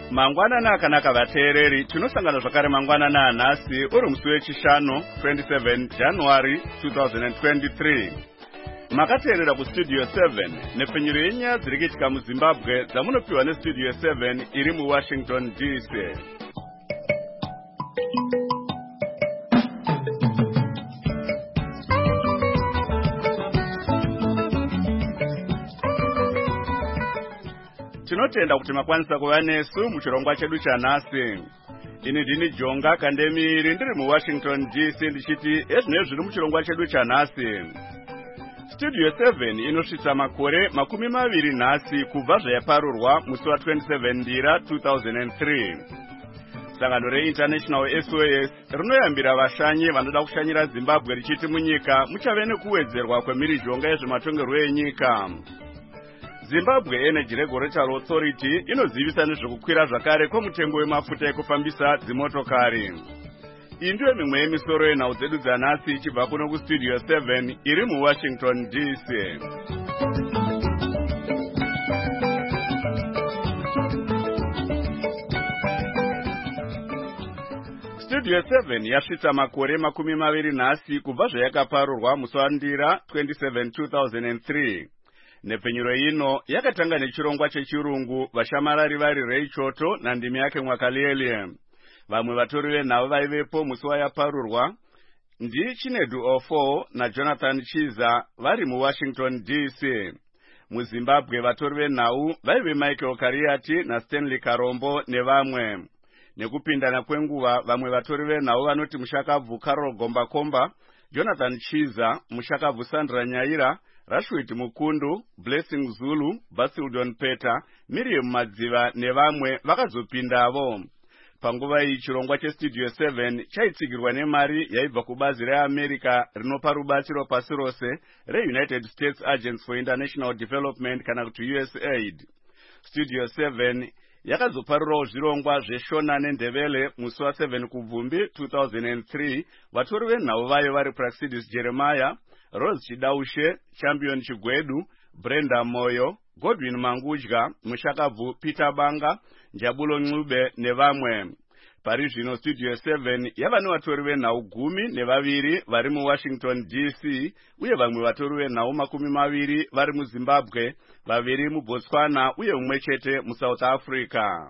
Mangwanana akanaka vateereri, tinosangana zvakare mangwanana anhasi uri musi wechishanu 27 January 2023. Makateerera kustudio 7 nepfenyuro yenyaya dziri kuitika muZimbabwe dzamunopiwa nestudio 7 iri muWashington DC. Tinotenda kuti makwanisa kuva nesu muchirongwa chedu chanhasi. Ini ndini Jonga Kandemiri ndiri muWashington DC ndichiti ezvinezvi zviri muchirongwa chedu chanhasi. Studio 7 inosvitsa makore 20 nhasi kubva zvayaparurwa musi wa27 Ndira 2003. Sangano reInternational SOS rinoyambira vashanyi vanoda kushanyira Zimbabwe richiti munyika muchave nekuwedzerwa kwemhirizhonga yezvematongerwo enyika. Zimbabwe Energy Regulatory Authority inozivisa nezvekukwira zvakare kwemutengo wemafuta ekufambisa dzimotokari. Iyi ndiyo mimwe yemisoro yenhau dzedu dzanhasi ichibva kuno kustudio 7 iri muWashington DC. Studio 7 yasvitsa makore 20 nhasi kubva zvayakaparurwa musi waNdira 27 2003. Nepfenyuro ino yakatanga nechirongwa chechirungu vashamarari vari Ray Choto nandimi yake Mwakalele. Vamwe vatori venhau vaivepo musi wayaparurwa ndiChinedu Ofo naJonathan Chiza vari muWashington DC. MuZimbabwe vatori venhau vaive Michael Kariati naStanley Karombo nevamwe. Nekupindana kwenguva vamwe vatori venhau vanoti Mushakabvu Carol Gombakomba, Jonathan Chiza, Mushakabvu Sandra Nyaira, Rashid Mukundu, Blessing Zulu, Basildon Peter, Miriam Madziva nevamwe vakazopindavo. Panguva iyi chirongwa chestudio 7 chaitsigirwa nemari yaibva kubazi reAmerica rinopa rubatsiro pasi rose reUnited States Agency for International Development kana kuti USAID. Studio 7 yakazoparurawo zvirongwa zveshona nendevele musi wa7 Kubvumbi 2003. Vatori venhau vayo vari Praxidis Jeremiah, Rose Chidaushe, Champion Chigwedu, Brenda Moyo, Godwin Mangudya, Mushakabvu Peter Banga, Njabulo Ncube nevamwe. Pari zvino studio 7 yava nevatori venhau 12 vari muWashington DC uye vamwe vatori venhau 20 vari muZimbabwe, 2 muBotswana uye mumwe chete muSouth Africa.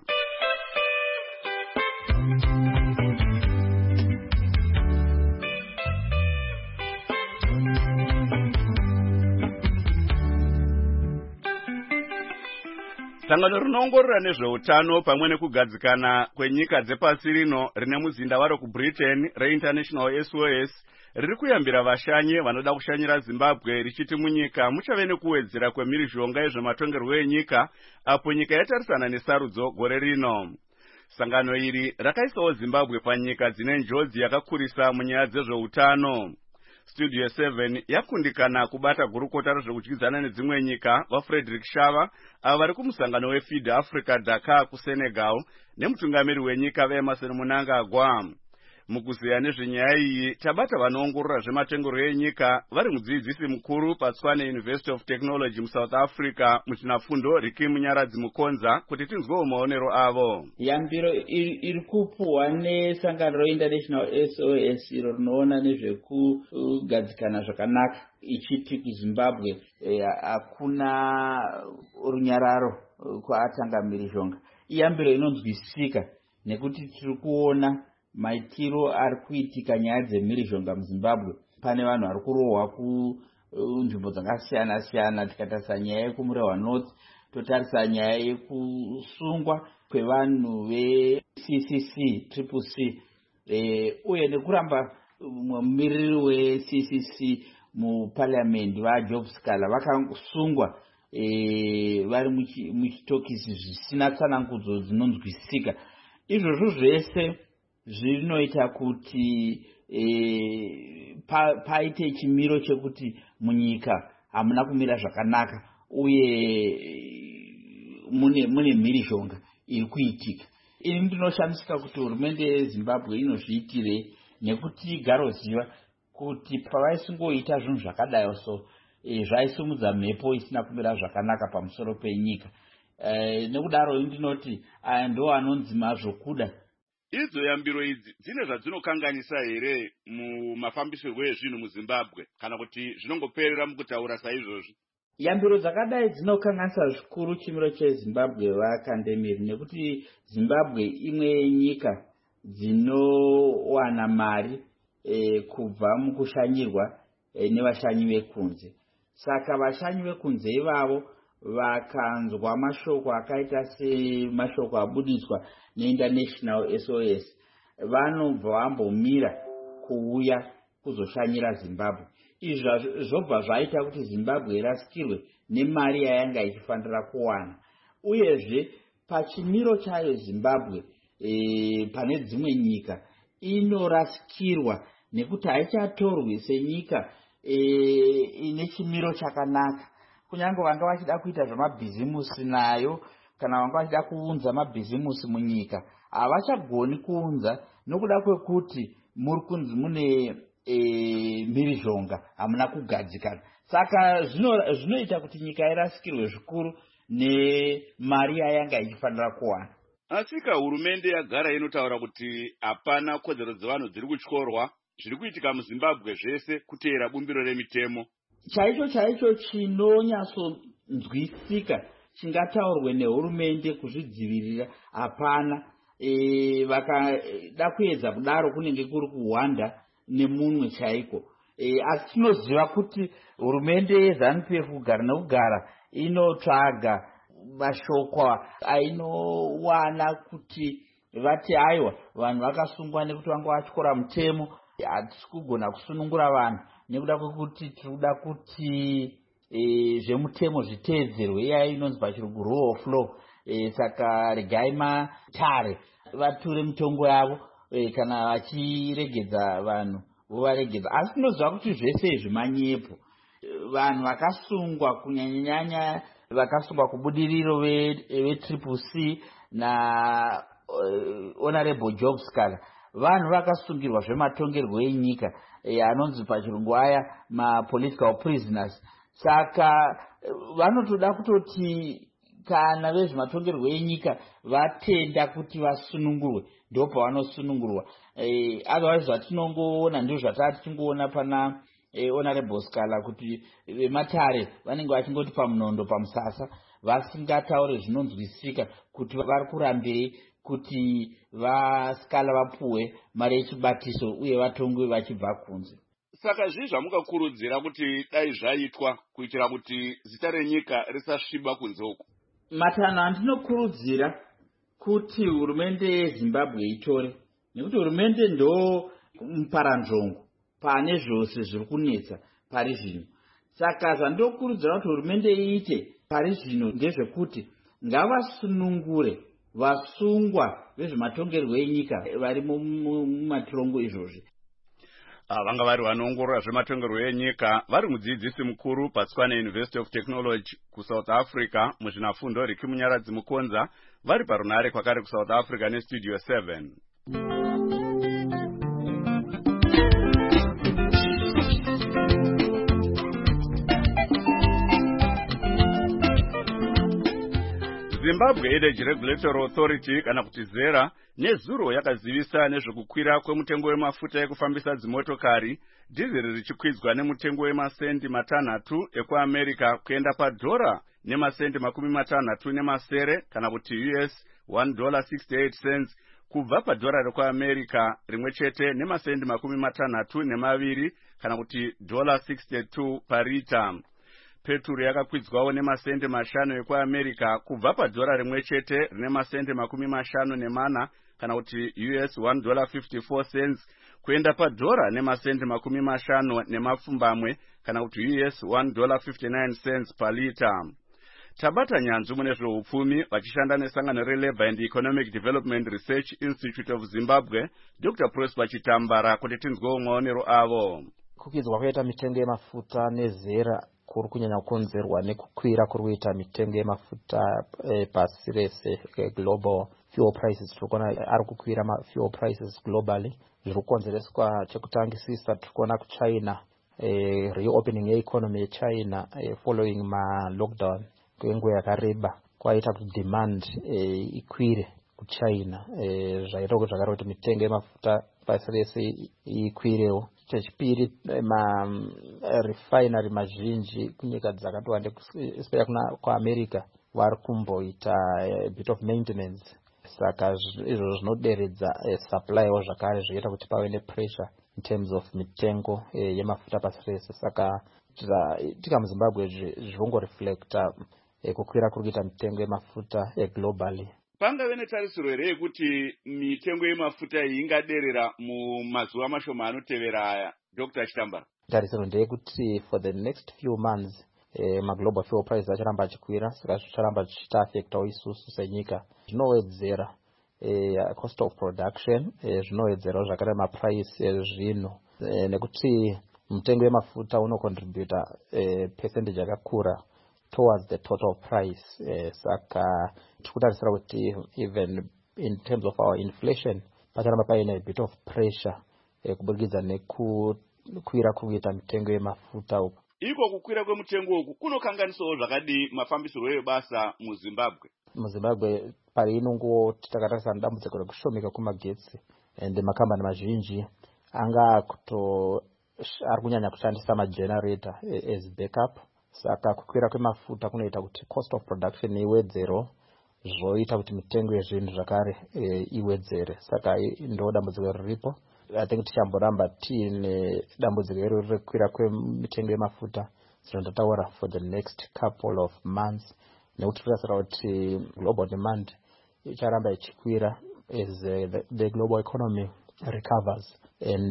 Sangano rinoongorora nezveutano pamwe nekugadzikana kwenyika dzepasi rino rine muzinda waro kuBritain reInternational SOS riri kuyambira vashanyi vanoda kushanyira Zimbabwe richiti munyika muchave nekuwedzera kwemhirizhonga yezvematongerwo enyika apo nyika yatarisana nesarudzo gore rino. Sangano iri rakaisawo Zimbabwe panyika dzine njodzi yakakurisa munyaya dzezveutano. Studio 7 yakundikana kubata gurukota rezvekudyidzana nedzimwe nyika vaFrederick Shava ava vari kumusangano weFeed Africa Dakar kuSenegal nemutungamiri wenyika veEmerson Mnangagwa. Mukuziya nezvenyaya iyi tabata vanoongorora zvematongerwo enyika vari mudzidzisi mukuru paTshwane University of Technology muSouth Africa muchinafundo Riki Munyaradzi Mukonza kuti tinzwewo maonero avo. Yambiro iri kupuwa nesangano reInternational SOS iro rinoona nezvekugadzikana zvakanaka ichiti kuZimbabwe hakuna runyararo kwaatanga mhirizhonga. Iyambiro inonzwisika nekuti tiri kuona maitiro ari kuitika nyaya dzemhirizhonga muZimbabwe. Pane vanhu vari kurohwa kunzvimbo dzakasiyana siyana, tikatarisa nyaya yekumurehwa North, totarisa nyaya yekusungwa kwevanhu veCCC CCC uye nekuramba mumiriri weCCC muparliament vaJob Scala vakasungwa vari muchitokisi zvisina tsanangudzo dzinonzwisika. Izvozvo zvese zvinoita kuti paite chimiro chekuti munyika hamuna kumira zvakanaka uye mune mhirizhonga iri kuitika. Ini ndinoshamisika kuti hurumende yeZimbabwe inozviitire nekuti igaroziva kuti pavaisingoita zvinhu zvakadai so zvaisimudza mhepo isina kumira zvakanaka pamusoro penyika. nekudaro ndinoti ndo anonzi mazvokuda. Idzo yambiro idzi dzine zvadzinokanganisa here mumafambisirwo ezvinhu muZimbabwe kana kuti zvinongoperera mukutaura saizvozvi? Yambiro dzakadai dzinokanganisa zvikuru chimiro cheZimbabwe vakandemiri, nekuti Zimbabwe imwe yenyika dzinowana mari kubva mukushanyirwa nevashanyi vekunze. Saka vashanyi vekunze ivavo vakanzwa mashoko akaita semashoko abudiswa neInternational SOS, vanobva vambomira kuuya kuzoshanyira Zimbabwe. Izvi zvobva zvaita kuti Zimbabwe irasikirwe nemari yayanga ichifanira kuwana. Uyezve pachimiro chayo Zimbabwe pane dzimwe nyika inorasikirwa nekuti haichatorwi senyika ine chimiro chakanaka. Kunyange vanga vachida kuita zvamabhizimusi nayo kana vanga vachida kuunza mabhizimusi munyika, havachagoni kuunza nokuda kwekuti muri kunzi mune mhirizhonga hamuna kugadzikana. Saka zvinoita kuti nyika irasikirwe zvikuru nemari yayanga ichifanira kuwana. Asika hurumende yagara inotaura kuti hapana kodzero dzevanhu dziri kutyorwa, zviri kuitika muZimbabwe zvese kuteera bumbiro remitemo. Chaicho chinonyatsonzwisika chingataurwe nehurumende kuzvidzivirira hapana. Vakada kuedza kudaro kunenge kuri kuhwanda nemunwe chaiko. Asi tinoziva kuti hurumende yeZANU-PF kugara nekugara inotsvaga mashoko ainowana kuti vati aiwa vanhu vakasungwa nekuti vanga vatyora mutemo. Hatisi kugona kusunungura vanhu nekuda kwekuti tirikuda kuti zvemutemo zviteedzerwe, iya inonzi pachirungu rule of law. Saka regai matare vature mitongo yavo, kana vachiregedza vanhu vovaregedza. Asi tinoziva kuti zvese izvi manyepo. Vanhu vakasungwa kunyanya vakasungwa kubudiriro veCCC na Honorable Job Scar, vanhu vakasungirwa zvematongerwo enyika anonzi pachirungu aya mapolitical prisoners. Saka vanotoda kutoti kana vezvematongerwo enyika vatenda kuti vasunungurwe ndopa vanosunungurwa. Otherwise zvatinongoona ndizvo zvatati tingoona pana Honorable Scala kuti vematare vanenge vachingoti pamunondo pamusasa, vasingataure zvinonzwisika kuti vari kurambei kuti vaScala vapuwe mari yechibatiso uye vatongwe vachibva kunze. Saka zvii zvamukakurudzira kuti dai zvaitwa kuitira kuti zita renyika risasviba kunze uku? Matanho andinokurudzira kuti hurumende yeZimbabwe itore, nekuti hurumende ndo muparanzvongo pane zvose zviri kunetsa pari zvino. Saka zvandinokurudzira kuti hurumende iite pari zvino ndezvekuti ngavasunungure vasungwa vezvematongerwo enyika vari mumatirongo izvozvi. Vanga vari vanoongorora zvematongerwo enyika vari mudzidzisi mukuru paTswane University of Technology kuSouth Africa muzvinafundo Riki Munyaradzi Mukonza, vari parunare kwakare kuSouth Africa neStudio 7. Zimbabwe Energy Regulatory Authority kana kuti ZERA nezuro yakazivisa nezvekukwira kwemutengo wemafuta ekufambisa dzimotokari, dhizeri richikwidzwa nemutengo wemasendi matanhatu ekuAmerica kuenda padhora nemasendi 60 kana kuti US $1.68 kubva padhora rekuAmerica rimwe chete nemasendi 62 kana kuti $62 parita. Petrol yakakwidzwawo nemasendi 5 ekuAmerica kubva padhora rimwe chete rine masendi 54 kana kuti US $1.54 kuenda padhora nemasendi 50 kana kuti US $1.59 palita. Tabata nyanzvu mune zveupfumi vachishanda nesangano reLabour and Economic Development Research Institute of Zimbabwe, Dr. Prosper Chitambara, kuti tinzwewo maonero avo. Kukwidzwa kwaita mitengo yemafuta nezera kuri kunyanya kukonzerwa nekukwira kuri kuita mitengo yemafuta pasi rese global fuel prices. Tirikuona ari kukwira fuel prices globally. Zviri kukonzereswa chekutangisisa tirikuona kuChina reopening yeeconomy yeChina following lockdown kwenguva yakareba kwaita kuti demand ikwire kuchina zvaita kuti zvakare kuti mitengo yemafuta pasi rese ikwirewo. Chechipiri, refinery mazhinji kunyika dzakati wande especially kuAmerica vari kumboita a bit of maintenance, saka izvo zvinoderedza supply wo zvakare zvoita kuti pave nepressure in terms of mitengo yemafuta pasi rese. Saka tika muZimbabwe zvongoreflecta kukwira kuri kuita mitengo yemafuta globally. Pangave netarisiro here yekuti mitengo yemafuta iyi ingaderera mumazuva mashoma anotevera aya, Dr. Chitambara? Tarisiro ndeyekuti for the next few months global fuel prices acharamba achikwira, saka zvicharamba zvichita affectawo isusu senyika. Zvinowedzera cost of production, zvinowedzerawo zvakare maprice ezvinhu, nekuti mitengo yemafuta unocontributa percentage yakakura towards the total price. Saka tikutarisira kuti even in terms of our inflation pacharamba paine a bit of pressure kuburikidza nekukwira kuita mitengo yemafuta uku. Iko kukwira kwemutengo uku kunokanganisawo zvakadi mafambisirwo ebasa muZimbabwe? MuZimbabwe pari inongo takatarisa dambudziko rekushomeka kwemagetsi, and makambani mazhinji anga ari kunyanya kushandisa magenerator as backup. Saka kukwira kwemafuta kunoita kuti cost of production iwedzero, zvoita kuti mitengo yezvinhu zvakare iwedzere. Saka ndo dambudziko riripo. I think tichamboramba tiine dambudziko iri rekukwira kwemitengo yemafuta zvinondataura for the next couple of months, nekuti tirasira kuti global demand icharamba ichikwira as the global economy recovers, and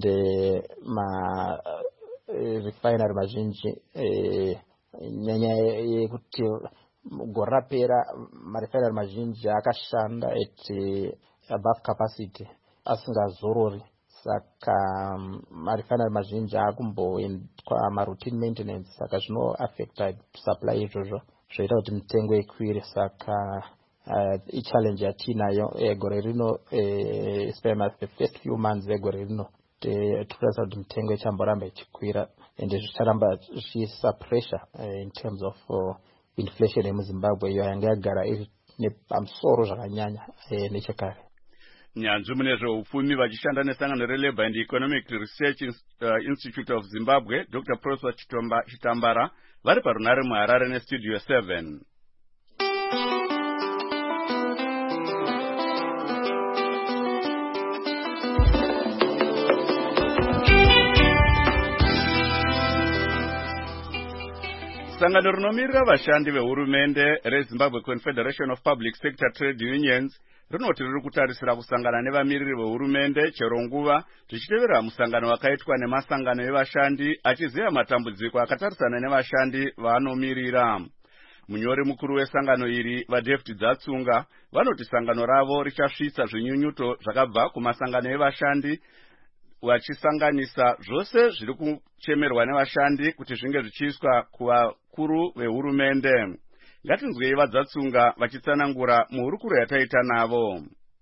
refinery mazhinji nyanya yekuti gore rapera marefinery mazhinji akashanda at above capacity asingazorori. Saka marefinery mazhinji akumboendwa maroutine maintenance, saka zvinoaffecta supply izvozvo zvoita kuti mitengo ikwire. Saka ichallenge yatinayo gore rino, especially the first few months egore rino, tikurasa kuti mitengo ichamboramba ichikwira, ende zvicharamba zvichiisa pressure in terms of inflation yemuZimbabwe iyo yanga yagara iri nepamusoro zvakanyanya nechekare. Nyanzvi mune zveupfumi vachishanda nesangano reLabour and Economic Research Institute of Zimbabwe, Dr. Prosper Chitambara, vari parunare muHarare neStudio 7. Sangano rinomirira vashandi vehurumende reZimbabwe Confederation of Public Sector Trade Unions rinoti riri kutarisira kusangana nevamiriri vehurumende chero nguva zvichitevera musangano wakaitwa nemasangano evashandi achiziva matambudziko akatarisana nevashandi vaanomirira. Munyori mukuru wesangano iri vaDavid Dzatsunga vanoti sangano ravo richasvitsa zvinyunyuto zvakabva kumasangano evashandi, vachisanganisa zvose zviri kuchemerwa nevashandi kuti zvinge zvichiiswa kuvakuru vehurumende. Ngatinzwei vaDzatsunga vachitsanangura muhurukuro yataita navo.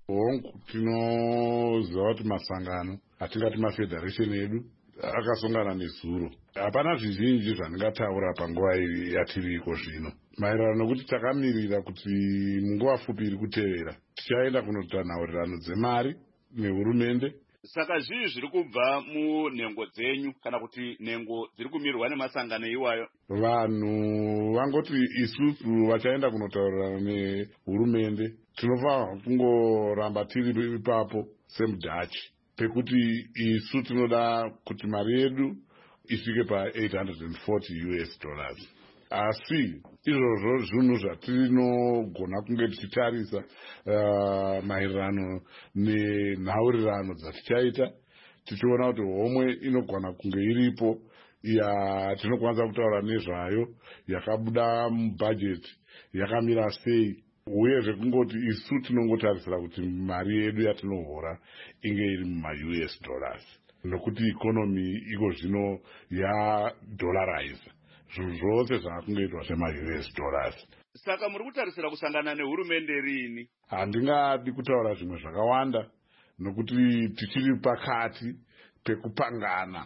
Tinoziva kuti masangano atingati mafederation edu akasongana nezuro. Hapana zvizhinji zvandingataura panguva yatiriko zvino, maererano nokuti takamirira kuti munguva pfupi iri kutevera tichaenda kunotanhaurirano dzemari nehurumende. Saka zvii zviri kubva munhengo dzenyu kana kuti nhengo dziri kumirwa nemasangano iwayo? Vanhu vangoti isusu vachaenda kunotaurirana nehurumende tinofanira kungoramba tiri ipapo semudhachi, pekuti isu tinoda kuti mari yedu isvike $840. Asi izvozvo zvinhu zvatinogona kunge tichitarisa maererano nenhaurirano dzatichaita, tichiona kuti homwe inogona kunge iripo yatinokwanisa kutaura nezvayo, yakabuda mubhajeti, yakamira sei, uyezve kungoti isu tinongotarisira kuti mari yedu yatinohora inge iri muma-US dollars, nokuti ikonomi iko zvino yadollarize. Zvinhu zvose zvaakungoitwa zvema-US dollars. Saka muri kutarisira kusangana nehurumende rini? Handingadi kutaura zvimwe zvakawanda, nokuti tichiri pakati pekupangana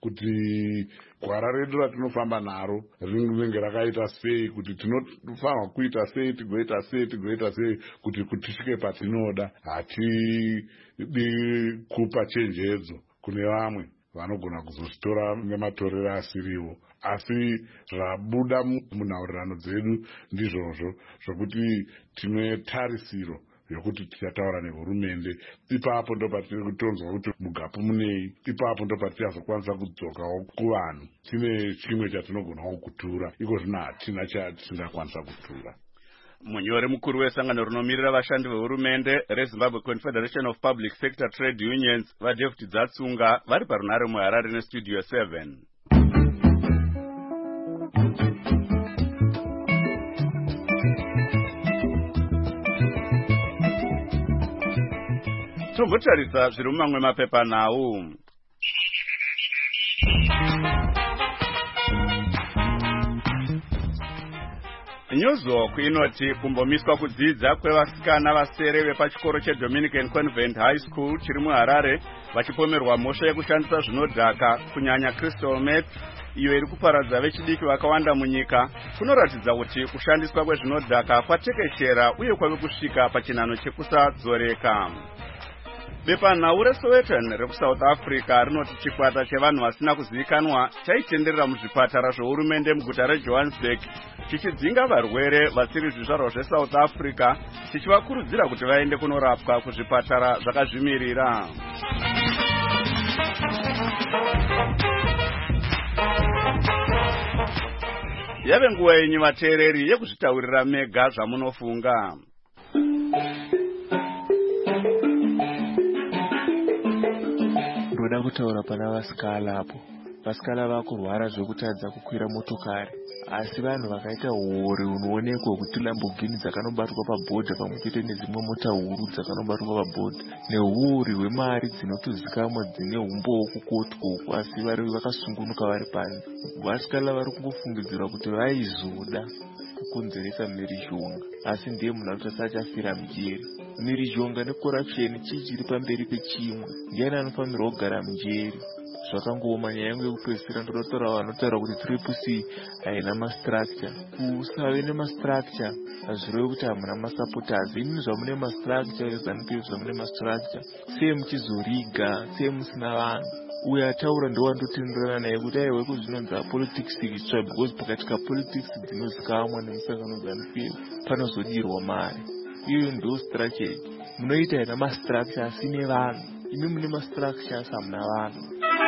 kuti gwara redu ratinofamba naro rinenge rakaita sei, kuti tinofanirwa kuita sei, tigoita sei kuti tisvike patinoda. Hatidi kupa chenjedzo kune vamwe vanogona kuzozvitora nematorero asiriwo, asi zvabuda munhaurirano dzedu ndizvozvo zvokuti tine tarisiro yokuti tichataura nehurumende. Ipapo ndo patiri kutonzwa kuti mugapu munei, ipapo ndo patichazokwanisa kudzokawo kuvanhu tine chimwe chatinogonawo kutura. Iko zvino hatina chatisingakwanisa kutura. Munyori mukuru wesangano rinomirira vashandi vehurumende reZimbabwe Confederation of Public Sector Trade Unions vaDavid Dzatsunga vari parunare muHarare neStudio 7. Tombotarisa zviri mumamwe mapepanhau. Nyuzoku inoti kumbomiswa kudzidza kwevasikana vasere vepachikoro cheDominican Convent High School chiri muHarare vachipomerwa mhosva yekushandisa zvinodhaka kunyanya crystal meth iyo iri kuparadza vechidiki vakawanda munyika kunoratidza kuti kushandiswa kwezvinodhaka kwatekeshera uye kwave kusvika pachinhano chekusadzoreka. Bepanhau reSowetan rekuSouth Africa rinoti chikwata chevanhu vasina kuzivikanwa chaitenderera muzvipatara zvehurumende muguta reJohannesburg chichidzinga varwere vasiri zvizvarwa zveSouth Africa chichivakurudzira kuti vaende kunorapwa kuzvipatara zvakazvimirira. Yave nguva yenyu vateereri yekuzvitaurira mega zvamunofunga. Ndoda kutaura pana vasikala apo. Vasikala vakurwara zvekutadza kukwira motokari, asi vanhu vakaita hore unoonekwa kuti Lamborghini dzakanobatwa pabhodha pamwe chete nedzimwe mota huru dzakanobatwa pabhodha neuri hwemari dzinotozikamwa dzine umbowo kukotwo, asi vari vakasungunuka vari panze. Vasikala vari kungofungidzira kuti vaizoda kukonzeresa mhirizhonga, asi ndiye munhu anotasati achafira mujeri. Mhirizhonga necorruption chichiri pamberi pechimwe. Ndiani anofanirwa kugara mujeri? Zvakangooma. Nyaya yangu yekupedzisira ndotaura vanotaura kuti Triple C haina mastructure. Kusave nemastructure hazvirevi kuti hamuna masupporters. Imi zvamune mastructure, ZANU-PF zvamune mastructure, sei muchizoriga, sei musina vanhu. Uye ataura ndowandotenderana naye kuti aiwe kuzvinonza politics itsva, because pakati kapolitics dzinozikamwa nemusangano ZANU-PF panozodirwa mari. Iyo ndo structure. Munoita haina mastructure asine vanhu. Imi mune mastructure asamuna vanhu.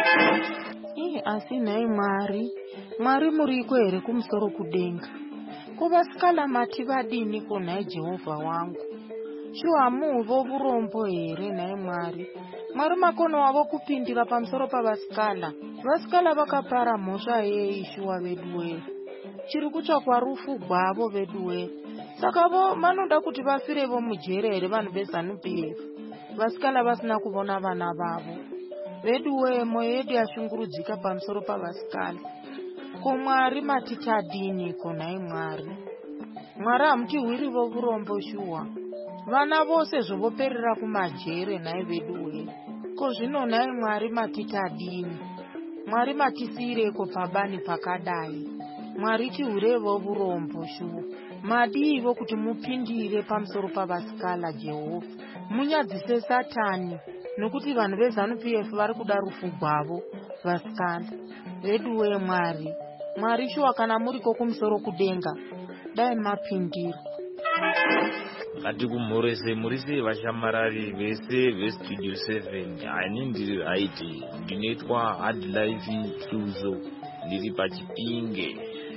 Asi nhai Mwari muriko here kumusoro kudenga? Kuvasikala mati vadini kunhai Jehovha wangu? Shuwa muvo burombo here nhai Mwari? Mwari makono wavo kupindira pamusoro pavasikala. Vasikala vakapara mhosva yei shuwa vedu we? Chiri kutsvakwa rufu gwavo vedu we? Saka vanoda kuti vafirevo mujere here vanhu veZANU-PF? Vasikala vasina kuvona vana vavo. Vedu we, moyo yedu yashungurudzika pamusoro pavasikala. Ko Mwari matitadini ko nhai Mwari? Mwari hamutihwirivo burombo shuwa. Vana vose zvovoperera kumajere nhai vedu we. Ko zvino nhai Mwari matitadini? Mwari matisireko pabani pakadai? Mwari tihwirevo burombo shuwa. Madivo kuti mupindire pamusoro pavasikala Jehovha. Munyadzise Satani. Nokuti vanhu veZANU-PF vari kuda rufu gwavo vasikala. Vedu we Mwari shuwa kana muriko kumusoro kudenga, dai mapindira. Ngatikumhorese murise vashamarari vese veStudio 7. Ani ndiri haiti ndinoitwa Hard Life Hluzo, ndiri paChipinge.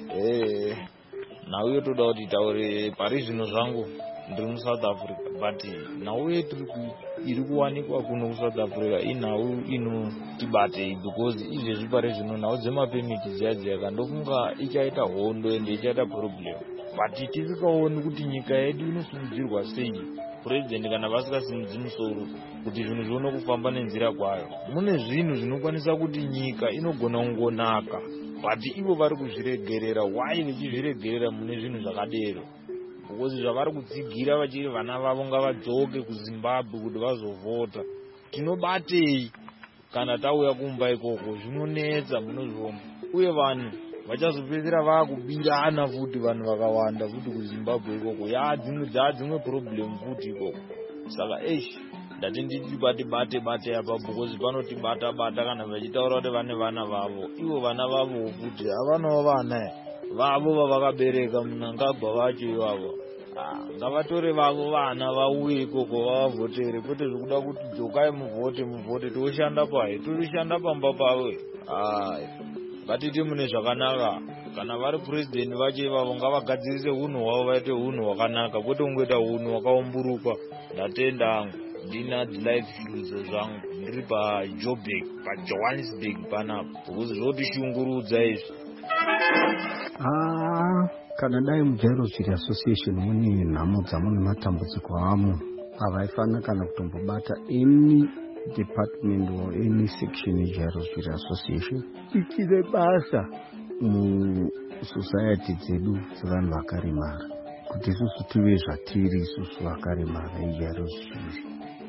Nauye toda kuti taure pari zvino zvangu ndiri muSouth Africa, but nauye iri kuwanikwa kuno kuSouth Africa inhau inotibate, because izvezvi pari zvino nhau dzemapemiti dziya kandofunga ichaita hondo ende ichaita problem, but tisikaoni kuti nyika yedu inosimudzirwa sei. President kana vasikasimudzi musoro kuti zvinhu zvione kufamba nenzira kwayo, mune zvinhu zvinokwanisa kuti nyika inogona kungonaka, but ivo vari kuzviregerera. Why vachizviregerera mune zvinhu zvakadero? Because zvavari kudzigira vachiri vana vavo ngavadzoke kuZimbabwe kuti vazovhota. Tinobatei kana tauya kumba ikoko zvinonetsa munozviona, uye vanhu vachazopedzera vakubirana futi, vanhu vakawanda futi kuZimbabwe ikoko, dzimwe problem futi ikoko. Saka ndati nditibate apa because panotibata kana vachitaura kuti vane vana vavo, ivo vana vavo futi havanawo vana vavo vavakabereka munangagwa vacho ivavo. Ngavatore vavo vana vauye ikoko vavavotere, kwete zvekuda kuti dzokai muvhote toshanda paye, toshanda pamba pavo. Ngatiti mune zvakanaka, kana vari president vacho ivavo ngavagadzirise hunhu hwavo vaite hunhu hwakanaka, kwete kungoita hunhu hwakaumburuka. Ndatenda hangu ndina life views zvangu ndiri paJoburg, paJohannesburg panapa, because zvotishungurudza izvi. Kana dai muJairosville Association mune nhamo dzamo nematambudziko amo, havaifanira kana kutombobata any department or any section yeJairosville Association. Ichine basa musociety dzedu dzevanhu vakaremara, kuti isusu tive zvatiri isusu vakaremara yeJairosville.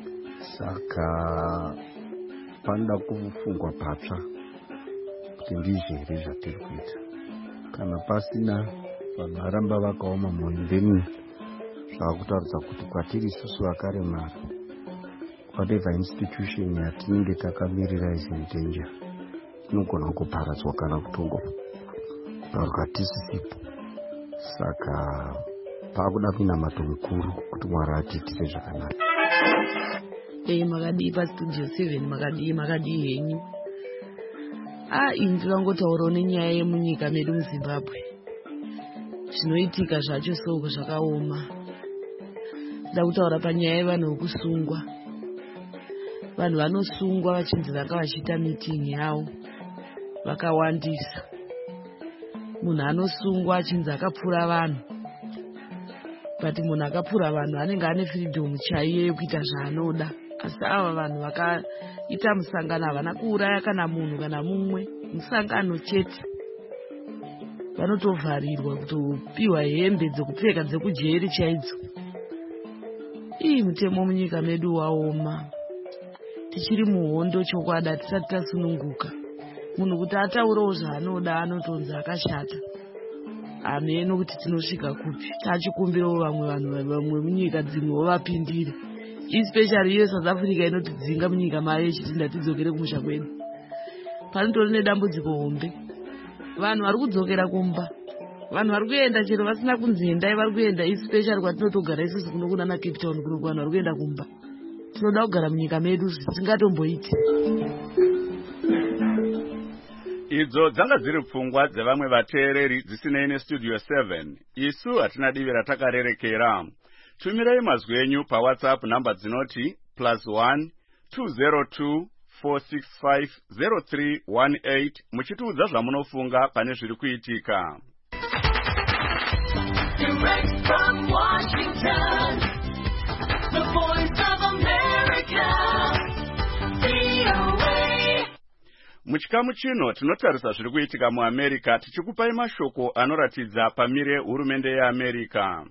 Saka panoda kufungwa patsva kuti ndizvere zvatiri kuita. Kana pasina vanhu varamba vakaoma moyo, then zvakutaridza kuti kwatiri isusu vakaremara, whatever institution yatinenge takamirira is in danger, inogona kuparadzwa kana kutongoparwa tisisipo. Saka pakuda minamato mukuru kuti Mwari atiitire zvakanaka. Makadii pastudio 7 makadii henyu. Ndingangotaurawo nenyaya yemunyika medu muZimbabwe. Zvinoitika zvacho soko zvakaoma. Nda kutaura panyaya yevanhu vokusungwa. Vanhu vanosungwa vachinzi vanga vachiita meeting yavo vakawandisa. Munhu anosungwa achinzi akapfura vanhu, but munhu akapfura vanhu anenge ane freedom chaiyo yekuita zvaanoda. Asi ava vanhu vakaita musangano havana kuuraya kana munhu kana mumwe, musangano chete. Vanotovharirwa kutopiwa hembe dzekupfeka dzekujeri chaidzo. Mutemo munyika medu waoma. Tichiri muhondo chokwadi, hatisati tasununguka. Munhu kuti ataurewo zvaanoda anotonzi akashata. Ameno kuti tinosvika kupi. Tachikumbirawo vamwe vanhu munyika dzimwewo vapindire. Especially iyo South Africa inotidzinga munyika mayo ichiti ndatidzokere kumusha kwedu. Panotori nedambudziko hombe. Vanhu vari kudzokera kumba. Vanhu vari kuenda chero vasina kunzi endai, vari kuenda especially kwatinotogara isusu kunokuna na Cape Town, kuno vanhu vari kuenda kumba. Tinoda kugara munyika medu zvisingatomboiti. Idzo dzanga dziri pfungwa dzevamwe vateereri dzisinei nestudio 7. Isu hatina divi ratakarerekera. Tumirai mazwi enyu paWhatsApp namba dzinoti +1 202 465 0318 muchitiudza zvamunofunga pane zviri kuitika. Direct from Washington, the voice of America, VOA. Muchikamu chino tinotarisa zviri kuitika muAmerica, tichikupai mashoko anoratidza pamire hurumende yeAmerica.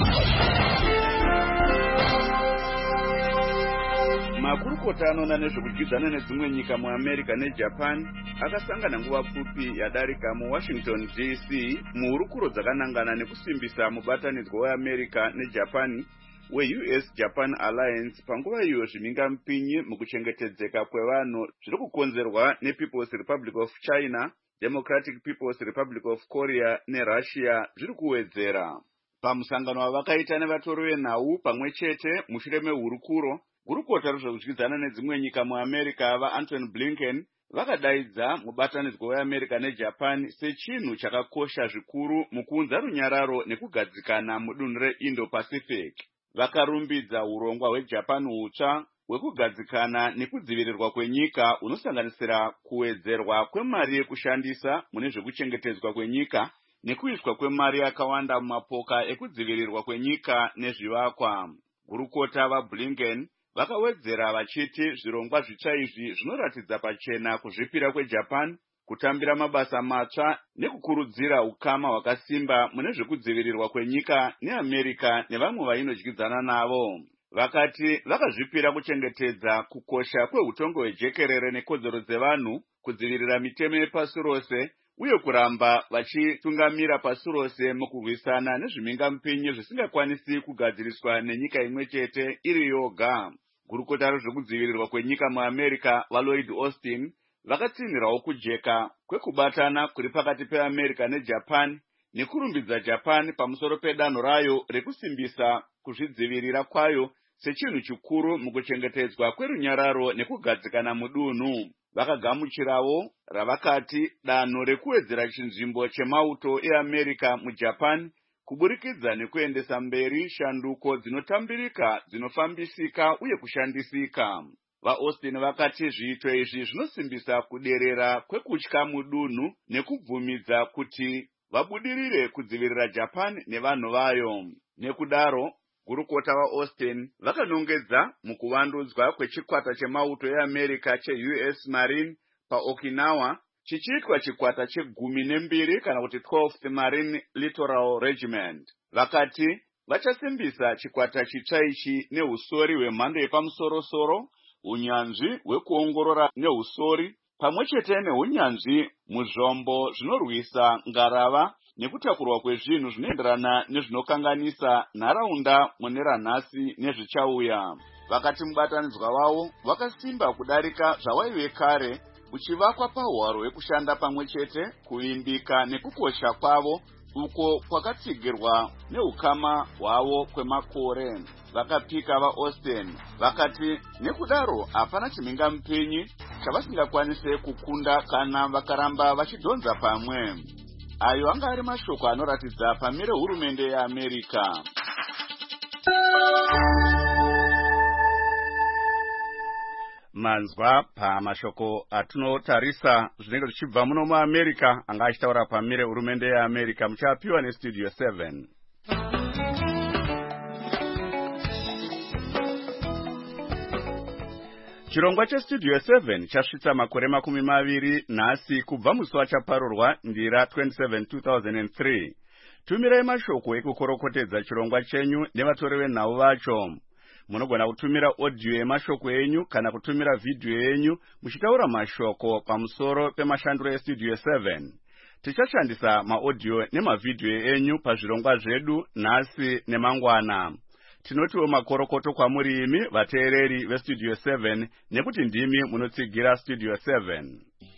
Makurukota anoona nezvekudyidzana nedzimwe nyika muAmerica neJapan akasangana nguva pfupi yadarika muWashington DC muhurukuro dzakanangana nekusimbisa mubatanidzwa weAmerica neJapan weUS Japan Alliance panguva iyo zvimhingamupinyi mukuchengetedzeka kwevanhu zviri kukonzerwa nePeople's Republic of China, Democratic People's Republic of Korea neRussia zviri kuwedzera. Pamusangano wavakaita nevatori venhau pamwe chete mushure mehurukuro, gurukota rezvekudyidzana nedzimwe nyika muAmerica vaAntony Blinken vakadaidza mubatanidzwa weAmerica neJapan sechinhu chakakosha zvikuru mukuunza runyararo nekugadzikana mudunhu reIndo-Pacific. Vakarumbidza urongwa hweJapan hutsva hwekugadzikana nekudzivirirwa kwenyika hunosanganisira kuwedzerwa kwemari yekushandisa mune zvekuchengetedzwa kwenyika nekuiswa kwemari yakawanda mumapoka ekudzivirirwa kwenyika nezvivakwa. Gurukota vaBlinken vakawedzera vachiti zvirongwa zvitsva izvi zvinoratidza pachena kuzvipira kweJapan kutambira mabasa matsva nekukurudzira ukama hwakasimba mune zvekudzivirirwa kwenyika neAmerica nevamwe vainodyidzana navo. vakati vakazvipira kuchengetedza kukosha kweutongo hwejekerere nekodzero dzevanhu, kudzivirira mitemo yepasi rose uye kuramba vachitungamira pasi rose mukurwisana nezvimingamupinyi zvisingakwanisi kugadziriswa nenyika imwe chete iri yoga. Gurukota rezvekudzivirirwa kwenyika muAmerica vaLloyd Austin vakatsinhirawo kujeka kwekubatana kuri pakati peAmerica neJapan nekurumbidza Japan pamusoro pedanho rayo rekusimbisa kuzvidzivirira kwayo sechinhu chikuru mukuchengetedzwa kwerunyararo nekugadzikana mudunhu. Vakagamuchirawo ravakati danho rekuwedzera chinzvimbo chemauto eAmerica muJapan kuburikidza nekuendesa mberi shanduko dzinotambirika, dzinofambisika uye kushandisika. VaAustin vakati zviito izvi zvinosimbisa kuderera kwekutya mudunhu nekubvumidza kuti vabudirire kudzivirira Japan nevanhu vayo. Nekudaro, gurukota vaAustin vakanongedza mukuvandudzwa kwechikwata chemauto eAmerica cheUS Marine paOkinawa chichiitwa chikwata che12 kana kuti 12th Marine Littoral Regiment. Vakati vachasimbisa chikwata chitsva ichi neusori hwemhando yepamusoro-soro, unyanzvi hwekuongorora neusori, pamwechete neunyanzvi muzvombo zvinorwisa ngarava nekutakurwa kwezvinhu zvinoenderana nezvinokanganisa nharaunda mune ranhasi nezvichauya. Vakati mubatanidzwa wavo wakasimba kudarika zvawaive kare, uchivakwa pahwaro hwekushanda pamwechete, kuvimbika nekukosha kwavo uko kwakatsigirwa neukama hwavo kwemakore. Vakapika vaAustin vakati nekudaro hapana chimingamupinyi chavasingakwanise kukunda kana vakaramba vachidhonza pamwe. Ayo anga ari mashoko anoratidza pamire hurumende yeAmerica. Manzwa pamashoko atunotarisa zvinenge zvichibva muno muAmerica anga achitaura pamire hurumende yeAmerica, muchapiwa neStudio 7. Chirongwa cheStudio 7 chasvitsa makore 20 nhasi kubva musi wachaparurwa ndira 27 2003. Tumirai mashoko ekukorokotedza chirongwa chenyu nevatori venhau vacho. Munogona kutumira audio yemashoko enyu kana kutumira video yenyu muchitaura mashoko pamusoro pemashandiro eStudio 7. Tichashandisa maaudio nemavideo enyu pazvirongwa zvedu nhasi nemangwana. Tinotiwo makorokoto kwamuri imi vateereri veStudio 7 nekuti ndimi munotsigira Studio 7.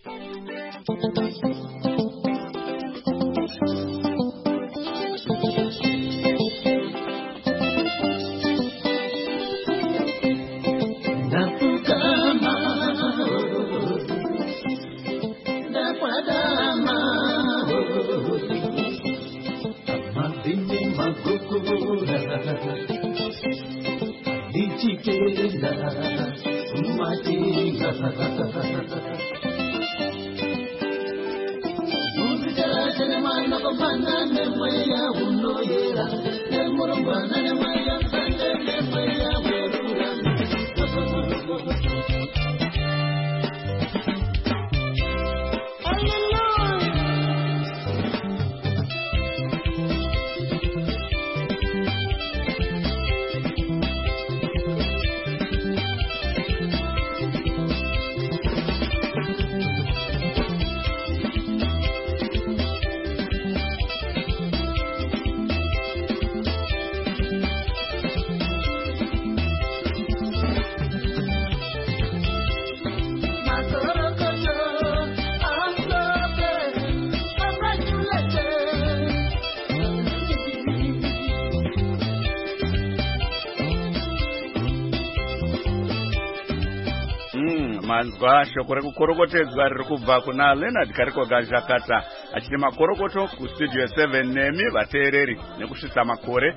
Manzwa shoko rekukorokotedzwa riri kubva kuna Leonard Karikoga Jakata achiti makorokoto kuStudio 7 nemi vateereri nekusvitsa makore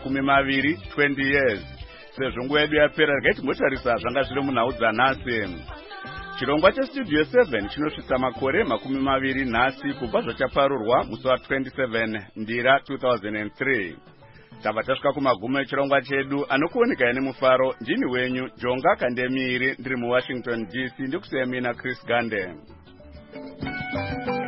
20 years. Sezvo nguva yedu yapera regai timbotarisa zvanga zviri munhau dzanhasi. Chirongwa cheStudio 7 chinosvitsa makore 20 nhasi kubva zvachaparurwa musi wa27 ndira 2003. Tabva tasvika kumagumo echirongwa chedu. Anokuoneka nemufaro ndini wenyu Jonga Kandemiri ndiri muWashington DC, ndikusiyamina Chris Gande.